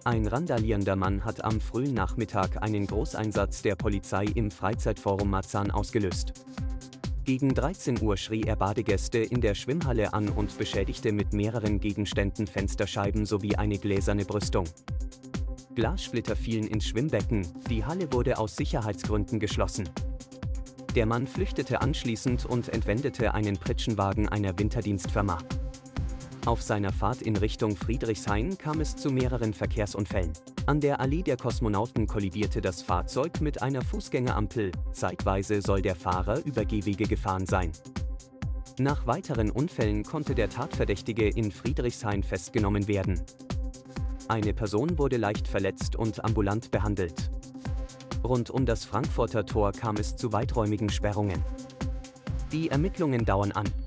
Ein randalierender Mann hat am frühen Nachmittag einen Großeinsatz der Polizei im Freizeitforum Marzahn ausgelöst. Gegen 13 Uhr schrie er Badegäste in der Schwimmhalle an und beschädigte mit mehreren Gegenständen Fensterscheiben sowie eine gläserne Brüstung. Glassplitter fielen ins Schwimmbecken, die Halle wurde aus Sicherheitsgründen geschlossen. Der Mann flüchtete anschließend und entwendete einen Pritschenwagen einer Winterdienstfirma. Auf seiner Fahrt in Richtung Friedrichshain kam es zu mehreren Verkehrsunfällen. An der Allee der Kosmonauten kollidierte das Fahrzeug mit einer Fußgängerampel, zeitweise soll der Fahrer über Gehwege gefahren sein. Nach weiteren Unfällen konnte der Tatverdächtige in Friedrichshain festgenommen werden. Eine Person wurde leicht verletzt und ambulant behandelt. Rund um das Frankfurter Tor kam es zu weiträumigen Sperrungen. Die Ermittlungen dauern an.